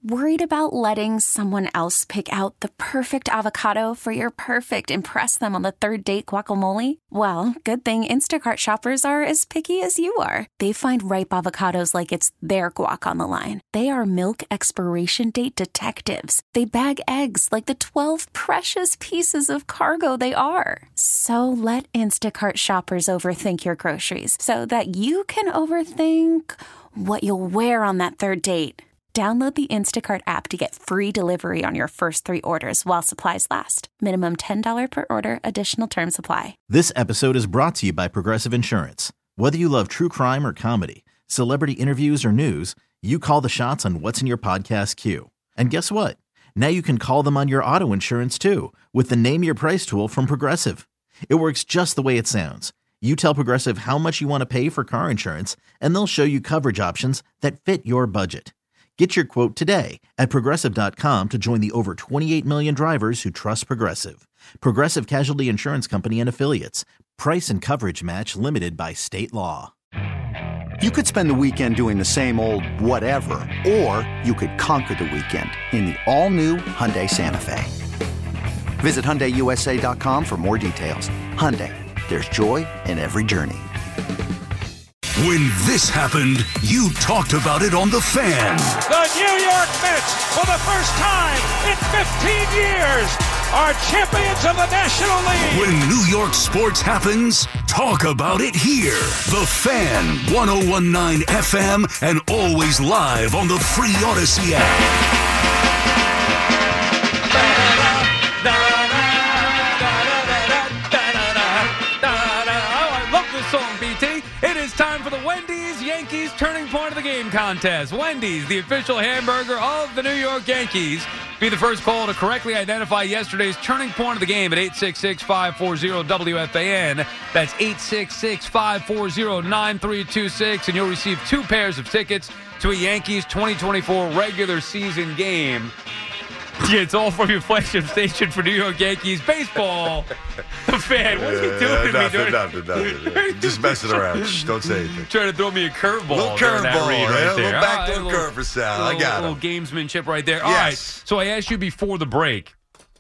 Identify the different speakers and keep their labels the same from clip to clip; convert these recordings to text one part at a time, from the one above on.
Speaker 1: Worried about letting someone else pick out the perfect avocado for your perfect impress them on the third date guacamole? Well, good thing Instacart shoppers are as picky as you are. They find ripe avocados like it's their guac on the line. They are milk expiration date detectives. They bag eggs like the 12 precious pieces of cargo they are. So let Instacart shoppers overthink your groceries so that you can overthink what you'll wear on that third date. Download the Instacart app to get free delivery on your first 3 orders while supplies last. Minimum $10 per order. Additional terms apply.
Speaker 2: This episode is brought to you by Progressive Insurance. Whether you love true crime or comedy, celebrity interviews or news, you call the shots on what's in your podcast queue. And guess what? Now you can call them on your auto insurance too with the Name Your Price tool from Progressive. It works just the way it sounds. You tell Progressive how much you want to pay for car insurance, and they'll show you coverage options that fit your budget. Get your quote today at Progressive.com to join the over 28 million drivers who trust Progressive. Progressive Casualty Insurance Company and Affiliates. Price and coverage match limited by state law.
Speaker 3: You could spend the weekend doing the same old whatever, or you could conquer the weekend in the all-new Hyundai Santa Fe. Visit HyundaiUSA.com for more details. Hyundai, there's joy in every journey.
Speaker 4: When this happened, you talked about it on The Fan.
Speaker 5: The New York Mets, for the first time in 15 years, are champions of the National League.
Speaker 4: When New York sports happens, talk about it here. The Fan, 101.9 FM, and always live on the free Odyssey app.
Speaker 6: Song, BT. It is time for the Wendy's Yankees Turning Point of the Game contest. Wendy's, the official hamburger of the New York Yankees. Be the first call to correctly identify yesterday's turning point of the game at 866-540-WFAN. That's 866-540-9326, and you'll receive 2 pairs of tickets to a Yankees 2024 regular season game. It's all from your flagship station for New York Yankees baseball. The Fan, what are you doing to me?
Speaker 7: Nothing. Just messing around. Shh, don't say anything.
Speaker 6: Trying to throw me a curveball.
Speaker 7: Little curveball,
Speaker 6: right there.
Speaker 7: Little backdoor curve for Sal. I got it.
Speaker 6: A little gamesmanship right there.
Speaker 7: Yes.
Speaker 6: All right. So I asked you before the break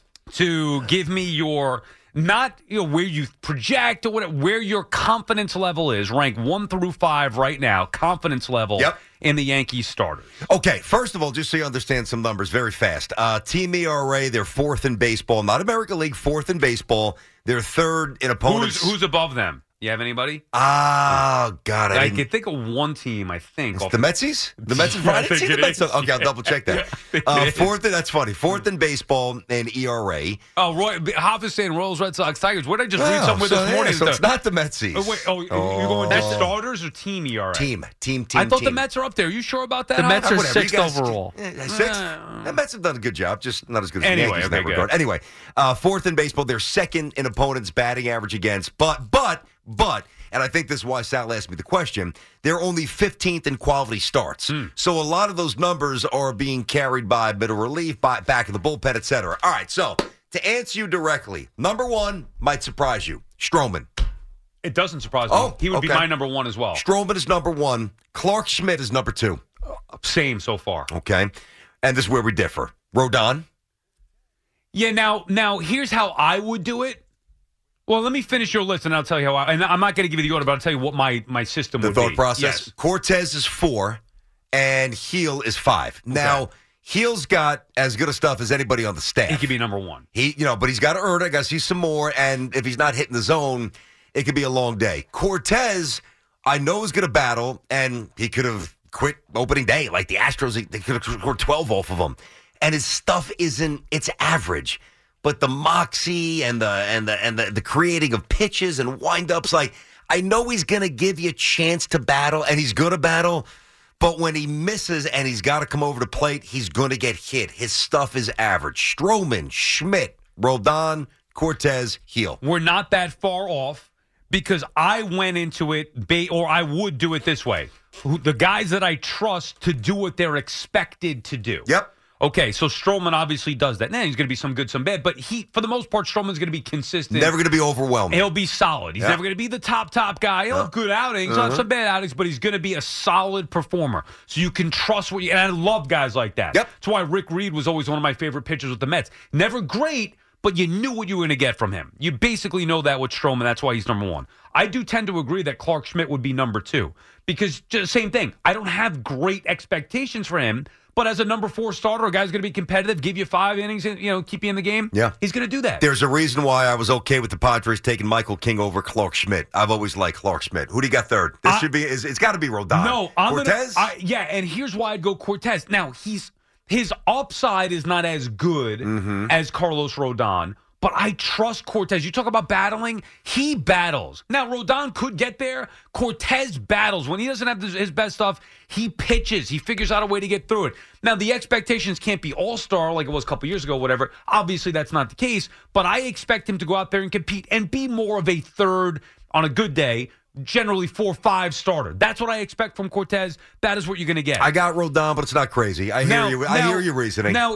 Speaker 6: to give me your, not where you project or whatever, where your confidence level is. Rank 1 through 5 right now. Confidence level.
Speaker 7: Yep.
Speaker 6: In the Yankees starters.
Speaker 7: Okay, first of all, just so you understand some numbers very fast. Team ERA, they're 4th in baseball. Not American League, 4th in baseball. They're 3rd in opponents.
Speaker 6: Who's above them? You have anybody?
Speaker 7: Oh, God.
Speaker 6: I can think of one team, I think.
Speaker 7: The Metsies? The Mets? I didn't see the Mets. Okay, I'll double check that. 4th, that's funny. 4th in baseball and ERA.
Speaker 6: Oh, Roy, Hoff is saying Royals, Red Sox, Tigers. What did I just read somewhere this morning?
Speaker 7: So it's not the Metsies.
Speaker 6: You're going to starters or team ERA?
Speaker 7: Team.
Speaker 6: I thought the Mets are up there. Are you sure about that?
Speaker 8: The Mets are
Speaker 7: whatever.
Speaker 8: 6th overall.
Speaker 7: 6th? The Mets have done a good job, just not as good as the Yankees in that regard.
Speaker 6: Good.
Speaker 7: Anyway, 4th in baseball. They're 2nd in opponents' batting average against. But, and I think this is why Sal asked me the question, they're only 15th in quality starts. So a lot of those numbers are being carried by middle relief, back of the bullpen, et cetera. All right, so to answer you directly, number 1 might surprise you, Stroman.
Speaker 6: It doesn't surprise me. He would be my number 1 as well.
Speaker 7: Stroman is number 1. Clark Schmidt is number 2.
Speaker 6: Same so far.
Speaker 7: Okay. And this is where we differ. Rodon?
Speaker 6: Yeah, now here's how I would do it. Well, let me finish your list, and I'll tell you how and I'm not going to give you the order, but I'll tell you what my system would be.
Speaker 7: The thought process?
Speaker 6: Yes.
Speaker 7: Cortez is 4, and Heel is 5. Okay. Now, Heel's got as good a stuff as anybody on the staff.
Speaker 6: He could be number 1.
Speaker 7: But he's got to earn it. I got to see some more, and if he's not hitting the zone, it could be a long day. Cortez, I know is going to battle, and he could have quit opening day. Like the Astros, they could have scored 12 off of him. And his stuff it's average. But the moxie and the creating of pitches and windups, like I know he's going to give you a chance to battle, and he's going to battle. But when he misses and he's got to come over the plate, he's going to get hit. His stuff is average. Stroman, Schmidt, Rodon, Cortez, Heel.
Speaker 6: We're not that far off because I went into it, or I would do it this way. The guys that I trust to do what they're expected to do.
Speaker 7: Yep.
Speaker 6: Okay, so Stroman obviously does that. Now he's going to be some good, some bad, but for the most part, Stroman's going to be consistent.
Speaker 7: Never going to be overwhelming.
Speaker 6: He'll be solid. He's never going to be the top guy. He'll have good outings, he'll have some bad outings, but he's going to be a solid performer. So you can trust and I love guys like that.
Speaker 7: Yep.
Speaker 6: That's why Rick Reed was always one of my favorite pitchers with the Mets. Never great, but you knew what you were going to get from him. You basically know that with Stroman. That's why he's number one. I do tend to agree that Clark Schmidt would be number two because just same thing. I don't have great expectations for him. But as a number 4 starter, a guy's going to be competitive, give you 5 innings, and keep you in the game.
Speaker 7: Yeah,
Speaker 6: he's going to do that.
Speaker 7: There's a reason why I was okay with the Padres taking Michael King over Clark Schmidt. I've always liked Clark Schmidt. Who do you got third? This should be. It's got to be Rodon.
Speaker 6: No,
Speaker 7: Cortez.
Speaker 6: And here's why I'd go Cortez. Now his upside is not as good as Carlos Rodon. But I trust Cortez. You talk about battling. He battles. Now, Rodon could get there. Cortez battles. When he doesn't have his best stuff, he pitches. He figures out a way to get through it. Now, the expectations can't be all-star like it was a couple years ago, whatever. Obviously, that's not the case. But I expect him to go out there and compete and be more of a third, on a good day, generally 4-5 starter. That's what I expect from Cortez. That is what you're going to get.
Speaker 7: I got Rodon, but it's not crazy. I hear you. I hear your reasoning.
Speaker 6: Now,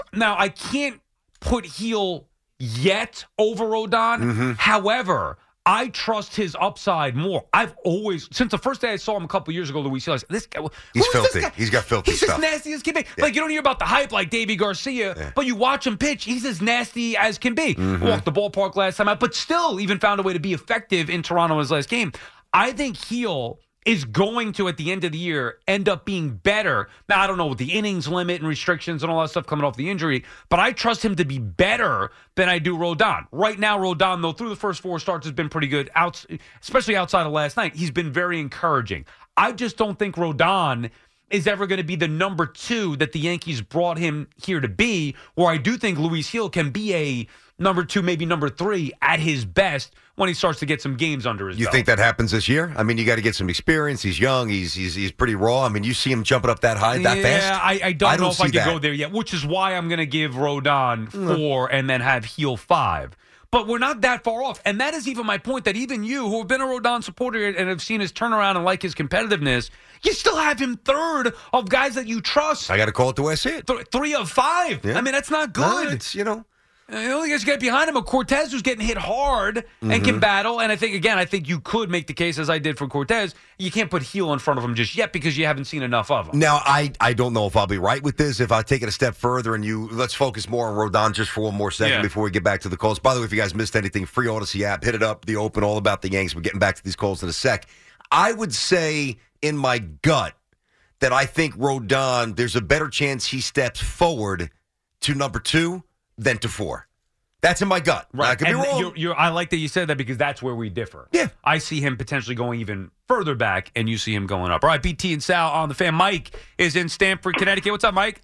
Speaker 6: I can't put Heel yet over Rodon. However, I trust his upside more. I've always, since the first day I saw him a couple years ago, Luis Hill, I said, this guy,
Speaker 7: he's filthy. He's got filthy stuff.
Speaker 6: He's as nasty as can be. Yeah. Like, you don't hear about the hype like Davey Garcia, but you watch him pitch, he's as nasty as can be. Walked the ballpark last time out, but still even found a way to be effective in Toronto in his last game. I think Heel is going to, at the end of the year, end up being better. Now, I don't know with the innings limit and restrictions and all that stuff coming off the injury, but I trust him to be better than I do Rodon. Right now, Rodon, though, through the first 4 starts has been pretty good, especially outside of last night. He's been very encouraging. I just don't think Rodon is ever going to be the number 2 that the Yankees brought him here to be, where I do think Luis Hill can be a number 2, maybe number 3 at his best when he starts to get some games under his belt.
Speaker 7: You think that happens this year? I mean, you got to get some experience. He's young. He's pretty raw. I mean, you see him jumping up that high, that fast?
Speaker 6: Yeah, I don't know if I could go there yet, which is why I'm going to give Rodon 4 and then have Heel 5. But we're not that far off. And that is even my point, that even you, who have been a Rodon supporter and have seen his turnaround and like his competitiveness, you still have him third of guys that you trust.
Speaker 7: I got to call it the way I see it.
Speaker 6: 3 of 5. Yeah. I mean, that's not good.
Speaker 7: No, it's,
Speaker 6: The only guys get behind him are Cortez, who's getting hit hard and can battle. And I think you could make the case, as I did for Cortez, you can't put Heel in front of him just yet because you haven't seen enough of him.
Speaker 7: Now, I don't know if I'll be right with this. If I take it a step further and let's focus more on Rodon just for one more second before we get back to the calls. By the way, if you guys missed anything, free Odyssey app, hit it up, the Open, all about the Yanks. We're getting back to these calls in a sec. I would say in my gut that I think Rodon, there's a better chance he steps forward to number 2 than to 4. That's in my gut.
Speaker 6: Right.
Speaker 7: I could be wrong.
Speaker 6: I like that you said that because that's where we differ.
Speaker 7: Yeah.
Speaker 6: I see him potentially going even further back, and you see him going up. All right, BT and Sal on the Fan. Mike is in Stamford, Connecticut. What's up, Mike?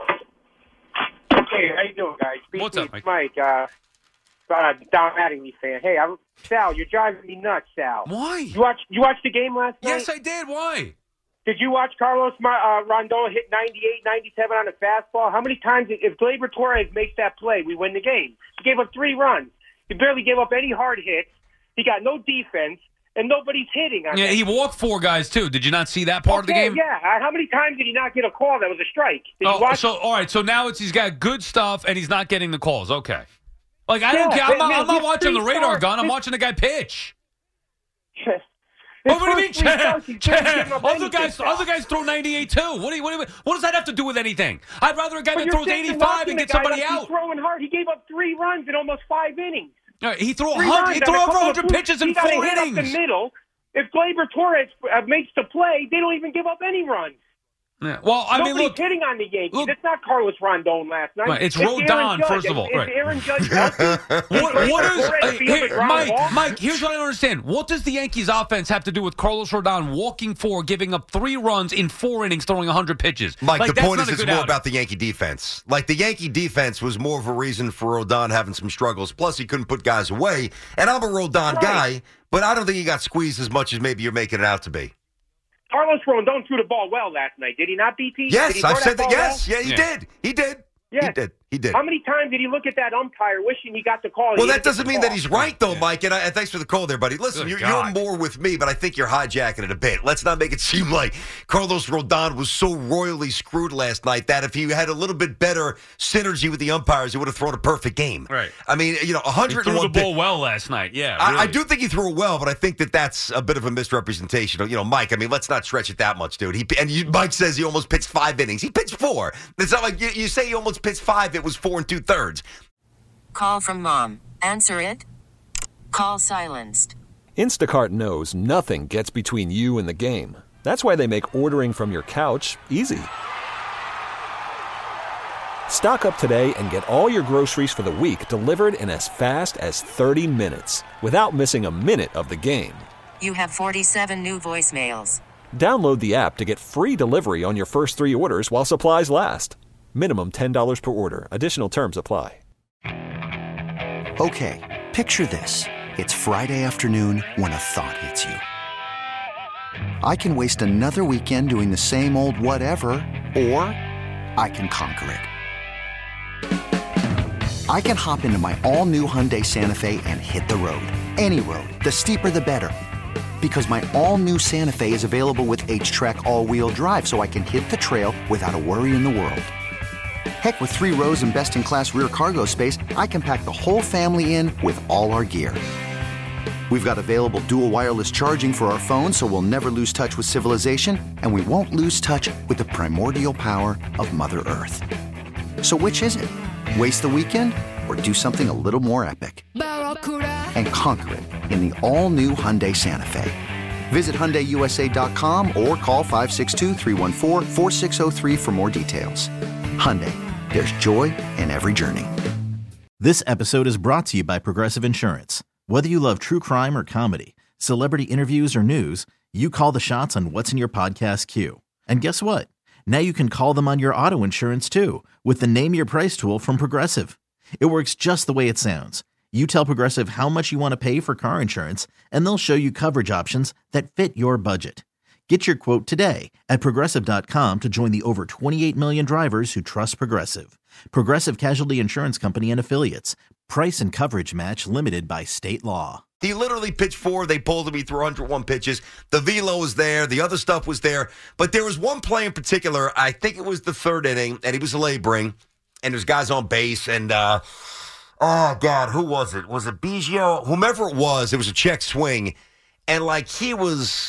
Speaker 8: Hey, how you doing, guys? BT,
Speaker 6: what's up, Mike?
Speaker 8: Mike, Don Mattingly fan. Hey, Sal, you're driving me nuts, Sal.
Speaker 6: Why?
Speaker 8: You watched the game last night?
Speaker 6: Yes, I did. Why?
Speaker 8: Did you watch Carlos Rondon hit 98, 97 on a fastball? How many times, if Gleyber Torres makes that play, we win the game? He gave up 3 runs. He barely gave up any hard hits. He got no defense, and nobody's hitting on him.
Speaker 6: Yeah, he walked 4 guys, too. Did you not see that part of the game?
Speaker 8: Yeah. How many times did he not get a call that was a strike? Did you watch?
Speaker 6: All right, so now he's got good stuff, and he's not getting the calls. Okay. Like, I don't care. I'm not watching the radar gun. I'm watching the guy pitch. What do you mean, Chad? Other guys throw 98 too. What does that have to do with anything? I'd rather a guy that throws 85 and get somebody out.
Speaker 8: He's throwing hard. He gave up 3 runs in almost 5 innings.
Speaker 6: He threw over 100 pitches in 4 innings.
Speaker 8: Up the middle. If Gleyber Torres makes the play, they don't even give up any runs.
Speaker 6: Yeah. Well, I mean, look,
Speaker 8: hitting on the Yankees. It's not Carlos Rondon last night.
Speaker 6: Right, it's Rodon, first of all.
Speaker 8: Is Aaron Judge healthy?
Speaker 6: Mike, here's what I don't understand. What does the Yankees offense have to do with Carlos Rodon walking 4, giving up 3 runs in 4 innings, throwing 100 pitches?
Speaker 7: Mike, the point is it's more about the Yankee defense. Like, the Yankee defense was more of a reason for Rodon having some struggles. Plus, he couldn't put guys away. And I'm a Rodon guy, but I don't think he got squeezed as much as maybe you're making it out to be.
Speaker 8: Carlos Rondon threw the ball well last night. Did he not, BT?
Speaker 7: Yes, I've said that. Yes, well? Yeah, he did. He did.
Speaker 8: Yeah.
Speaker 7: He He did.
Speaker 8: How many times did he look at that umpire wishing he got the call?
Speaker 7: Well, that doesn't mean that he's right, though, Mike. And thanks for the call there, buddy. Listen, you're more with me, but I think you're hijacking it a bit. Let's not make it seem like Carlos Rodon was so royally screwed last night that if he had a little bit better synergy with the umpires, he would have thrown a perfect game.
Speaker 6: Right.
Speaker 7: I mean, 101.
Speaker 6: He threw the ball well last night. Yeah, really.
Speaker 7: I do think he threw it well, but I think that's a bit of a misrepresentation. Mike, I mean, let's not stretch it that much, dude. Mike says he almost pitched 5 innings. He pitched 4. It's not like you say he almost pitched 5. It was 4 2/3.
Speaker 9: Call from mom. Answer it. Call silenced.
Speaker 10: Instacart knows nothing gets between you and the game. That's why they make ordering from your couch easy. Stock up today and get all your groceries for the week delivered in as fast as 30 minutes without missing a minute of the game.
Speaker 9: You have 47 new voicemails.
Speaker 10: Download the app to get free delivery on your first 3 orders while supplies last. Minimum $10 per order. Additional terms apply.
Speaker 3: Okay, picture this. It's Friday afternoon when a thought hits you. I can waste another weekend doing the same old whatever, or I can conquer it. I can hop into my all-new Hyundai Santa Fe and hit the road. Any road. The steeper, the better. Because my all-new Santa Fe is available with H-Track all-wheel drive, so I can hit the trail without a worry in the world. Heck, with 3 rows and best-in-class rear cargo space, I can pack the whole family in with all our gear. We've got available dual wireless charging for our phones, so we'll never lose touch with civilization, and we won't lose touch with the primordial power of Mother Earth. So which is it? Waste the weekend or do something a little more epic? And conquer it in the all-new Hyundai Santa Fe. Visit HyundaiUSA.com or call 562-314-4603 for more details. Hyundai, there's joy in every journey.
Speaker 2: This episode is brought to you by Progressive Insurance. Whether you love true crime or comedy, celebrity interviews or news, you call the shots on what's in your podcast queue. And guess what? Now you can call them on your auto insurance too with the Name Your Price tool from Progressive. It works just the way it sounds. You tell Progressive how much you want to pay for car insurance, and they'll show you coverage options that fit your budget. Get your quote today at Progressive.com to join the over 28 million drivers who trust Progressive. Progressive Casualty Insurance Company and Affiliates. Price and coverage match limited by state law.
Speaker 7: He literally pitched 4. They pulled him. He threw 101 pitches. The velo was there. The other stuff was there. But there was one play in particular, I think it was the 3rd inning, and he was laboring, and there's guys on base, and oh, God, who was it? Was it Biggio? Whomever it was a check swing, and, he was,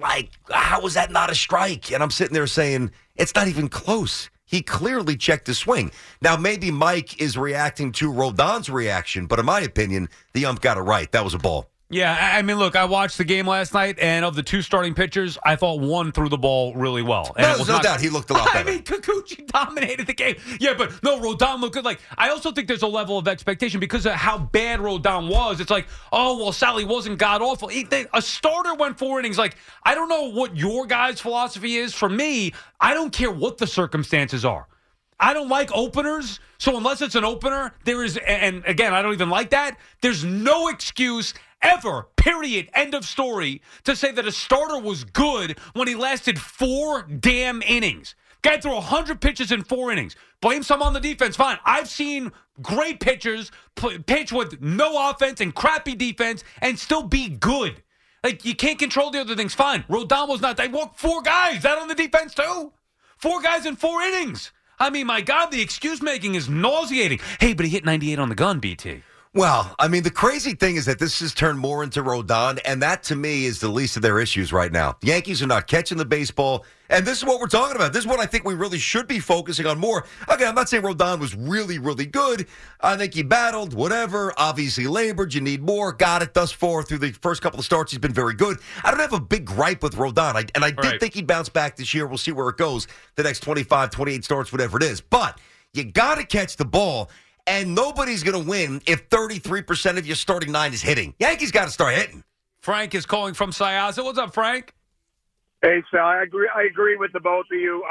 Speaker 7: how was that not a strike? And I'm sitting there saying, it's not even close. He clearly checked the swing. Now, maybe Mike is reacting to Rodon's reaction, but in my opinion, the ump got it right. That was a ball.
Speaker 6: Yeah, I mean, look, I watched the game last night, and of the 2 starting pitchers, I thought one threw the ball really well. And
Speaker 7: there's no doubt he looked a lot better.
Speaker 6: I mean, Kikuchi dominated the game. Yeah, but no, Rodon looked good. I also think there's a level of expectation because of how bad Rodon was. It's Sally wasn't god-awful. A starter went 4 innings. I don't know what your guys' philosophy is. For me, I don't care what the circumstances are. I don't like openers, so unless it's an opener, there is, and again, I don't even like that, there's no excuse ever, period, end of story, to say that a starter was good when he lasted 4 damn innings. Guy threw 100 pitches in 4 innings. Blame some on the defense, fine. I've seen great pitchers pitch with no offense and crappy defense and still be good. You can't control the other things, fine. Rodon was not. They walked 4 guys. That on the defense, too? 4 guys in 4 innings. I mean, my God, the excuse-making is nauseating. Hey, but he hit 98 on the gun, BT.
Speaker 7: Well, I mean, the crazy thing is that this has turned more into Rodon, and that, to me, is the least of their issues right now. The Yankees are not catching the baseball, and this is what we're talking about. This is what I think we really should be focusing on more. Again, I'm not saying Rodon was really, really good. I think he battled, whatever, obviously labored. You need more. Got it thus far through the first couple of starts. He's been very good. I don't have a big gripe with Rodon, I did think he'd bounce back this year. We'll see where it goes the next 25, 28 starts, whatever it is. But you got to catch the ball. And nobody's going to win if 33% of your starting 9 is hitting. Yankees got to start hitting.
Speaker 6: Frank is calling from Syosset. What's up, Frank?
Speaker 11: Hey, Sal. I agree with the both of you.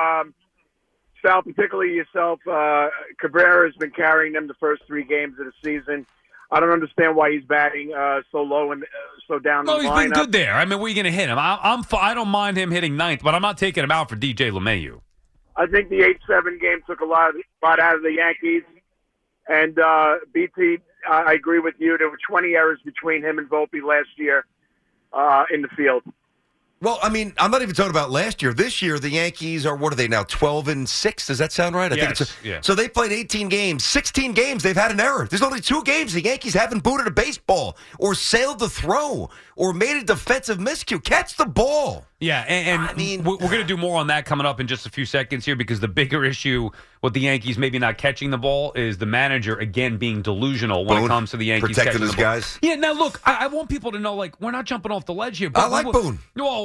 Speaker 11: Sal, particularly yourself. Cabrera has been carrying them the first 3 games of the season. I don't understand why he's batting so low and so down the lineup.
Speaker 6: No, he's been good there. I mean, where are you going to hit him? I don't mind him hitting 9th, but I'm not taking him out for DJ LeMahieu.
Speaker 11: I think the 8-7 game took a lot out of the Yankees. And BT, I agree with you. There were 20 errors between him and Volpe last year in the field.
Speaker 7: Well, I mean, I'm not even talking about last year. This year, the Yankees are, what are they now, 12-6? Does that sound right? I think it's
Speaker 6: yeah.
Speaker 7: So they played 18 games. 16 games, they've had an error. There's only 2 games the Yankees haven't booted a baseball or sailed the throw or made a defensive miscue. Catch the ball.
Speaker 6: Yeah, and
Speaker 7: I mean,
Speaker 6: we're going to do more on that coming up in just a few seconds here, because the bigger issue with the Yankees maybe not catching the ball is the manager, again, being delusional when it comes to the Yankees
Speaker 7: protecting
Speaker 6: catching
Speaker 7: his
Speaker 6: the ball.
Speaker 7: guys.
Speaker 6: Yeah, now look, I want people to know, like, we're not jumping off the ledge here. But
Speaker 7: I like Boone.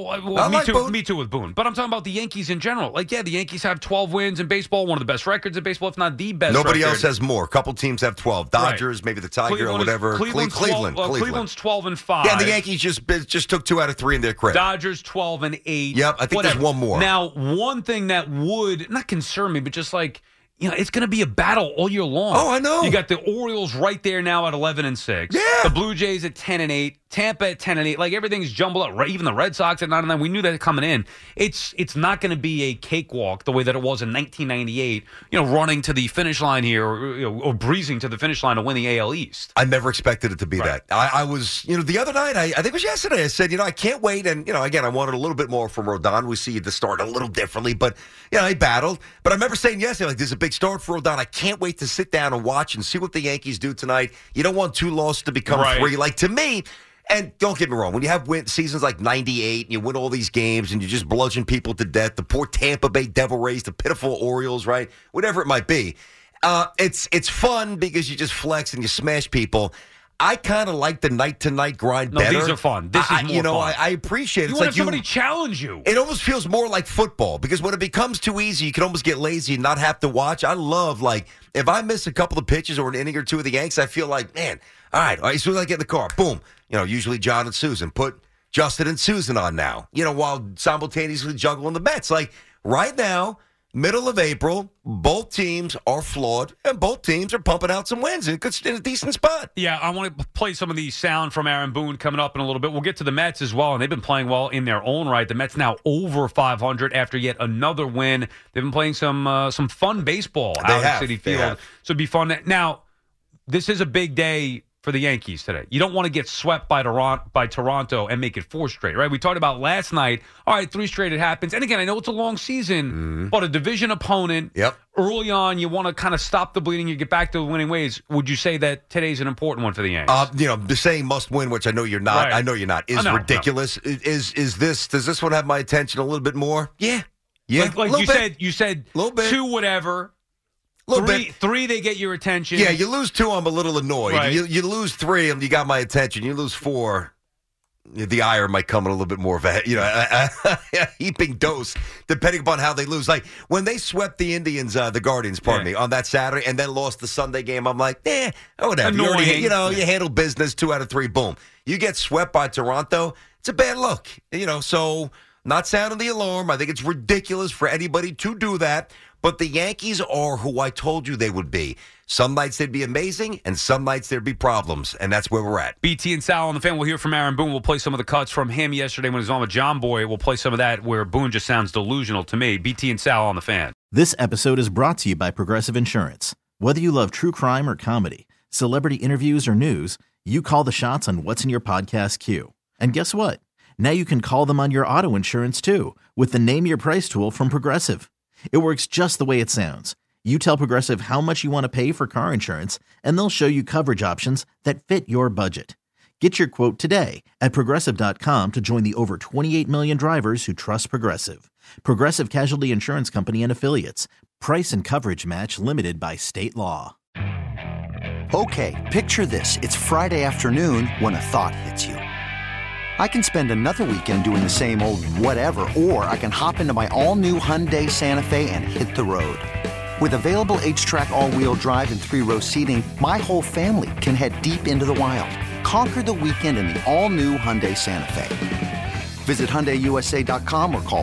Speaker 6: Me too with Boone. But I'm talking about the Yankees in general. Like, yeah, the Yankees have 12 wins in baseball, one of the best records in baseball, if not the best
Speaker 7: Nobody
Speaker 6: record.
Speaker 7: else has more. A couple teams have 12. Dodgers, maybe the Tiger or whatever.
Speaker 6: Cleveland's 12-5.
Speaker 7: Yeah, and the Yankees just took 2 out of 3 in their credit.
Speaker 6: Dodgers 12-8.
Speaker 7: Yep, I think there's one more.
Speaker 6: Now, one thing that would not concern me, but just like, you know, it's going to be a battle all year long.
Speaker 7: Oh, I know.
Speaker 6: You got the Orioles right there now at 11-6.
Speaker 7: Yeah.
Speaker 6: The Blue Jays at 10-8. Tampa at 10-8. Like, everything's jumbled up. Even the Red Sox at 9-9. We knew that coming in. It's not going to be a cakewalk the way that it was in 1998. You know, running to the finish line here, or breezing to the finish line to win the AL East.
Speaker 7: I never expected it to be that. I was, the other night, I think it was yesterday, I said, I can't wait. And, again, I wanted a little bit more from Rodon. We see the start a little differently, but, he battled. But I remember saying yesterday, like, there's a big start for Rodon. I can't wait to sit down and watch and see what the Yankees do tonight. You don't want 2 losses to become 3. Like, to me, and don't get me wrong, when you have seasons like 98 and you win all these games and you just bludgeon people to death, the poor Tampa Bay Devil Rays, the pitiful Orioles, right? Whatever it might be. It's fun because you just flex and you smash people. I kind of like the night-to-night grind better.
Speaker 6: No, these are fun. This is more fun.
Speaker 7: I appreciate it.
Speaker 6: You want to have somebody challenge you.
Speaker 7: It almost feels more like football because when it becomes too easy, you can almost get lazy and not have to watch. I love, like, if I miss a couple of pitches or an inning or two of the Yanks, I feel like, man, all right, as soon as I get in the car, boom. Usually John and Susan. Put Justin and Susan on now, while simultaneously juggling the Mets. Like, right now, middle of April, both teams are flawed, and both teams are pumping out some wins in a decent spot.
Speaker 6: Yeah, I want to play some of the sound from Aaron Boone coming up in a little bit. We'll get to the Mets as well, and they've been playing well in their own right. The Mets now over 500 after yet another win. They've been playing some fun baseball out at Citi Field, so it'd be fun. Now, this is a big day for the Yankees today. You don't want to get swept by Toronto and make it 4 straight, right? We talked about last night. All right, 3 straight, it happens. And again, I know it's a long season, but a division opponent, early on, you want to kind of stop the bleeding, you get back to the winning ways. Would you say that today's an important one for the Yankees?
Speaker 7: The saying must win, which I know you're not.
Speaker 6: Right.
Speaker 7: I know you're not. Is ridiculous. No. Does this one have my attention a little bit more? Yeah.
Speaker 6: Like you said,
Speaker 7: little bit.
Speaker 6: 2 whatever. Three, they get your attention.
Speaker 7: Yeah, you lose 2, I'm a little annoyed.
Speaker 6: Right.
Speaker 7: You lose 3, you got my attention. You lose 4, the ire might come in a little bit more of a heaping dose, depending upon how they lose. Like, when they swept the Indians, the Guardians, pardon me, on that Saturday, and then lost the Sunday game, I'm like, whatever.
Speaker 6: Annoying.
Speaker 7: You handle business, 2 out of 3, boom. You get swept by Toronto, it's a bad look. So not sounding the alarm. I think it's ridiculous for anybody to do that. But the Yankees are who I told you they would be. Some nights they'd be amazing, and some nights there'd be problems, and that's where we're at.
Speaker 6: BT and Sal on the Fan. We'll hear from Aaron Boone. We'll play some of the cuts from him yesterday when he was on with John Boy. We'll play some of that where Boone just sounds delusional to me. BT and Sal on the Fan.
Speaker 2: This episode is brought to you by Progressive Insurance. Whether you love true crime or comedy, celebrity interviews or news, you call the shots on what's in your podcast queue. And guess what? Now you can call them on your auto insurance too with the Name Your Price tool from Progressive. It works just the way it sounds. You tell Progressive how much you want to pay for car insurance, and they'll show you coverage options that fit your budget. Get your quote today at Progressive.com to join the over 28 million drivers who trust Progressive. Progressive Casualty Insurance Company and Affiliates. Price and coverage match limited by state law.
Speaker 3: Okay, picture this. It's Friday afternoon when a thought hits you. I can spend another weekend doing the same old whatever, or I can hop into my all-new Hyundai Santa Fe and hit the road. With available H-Track all-wheel drive and 3-row seating, my whole family can head deep into the wild. Conquer the weekend in the all-new Hyundai Santa Fe. Visit HyundaiUSA.com or call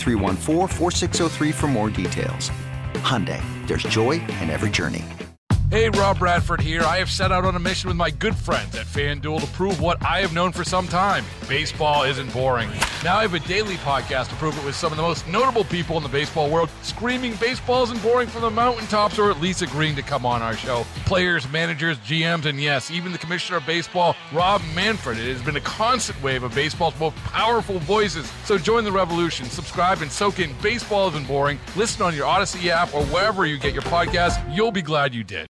Speaker 3: 562-314-4603 for more details. Hyundai, there's joy in every journey.
Speaker 12: Hey, Rob Bradford here. I have set out on a mission with my good friends at FanDuel to prove what I have known for some time. Baseball isn't boring. Now I have a daily podcast to prove it with some of the most notable people in the baseball world, screaming baseball isn't boring from the mountaintops, or at least agreeing to come on our show. Players, managers, GMs, and yes, even the commissioner of baseball, Rob Manfred. It has been a constant wave of baseball's most powerful voices. So join the revolution. Subscribe and soak in Baseball Isn't Boring. Listen on your Odyssey app or wherever you get your podcasts. You'll be glad you did.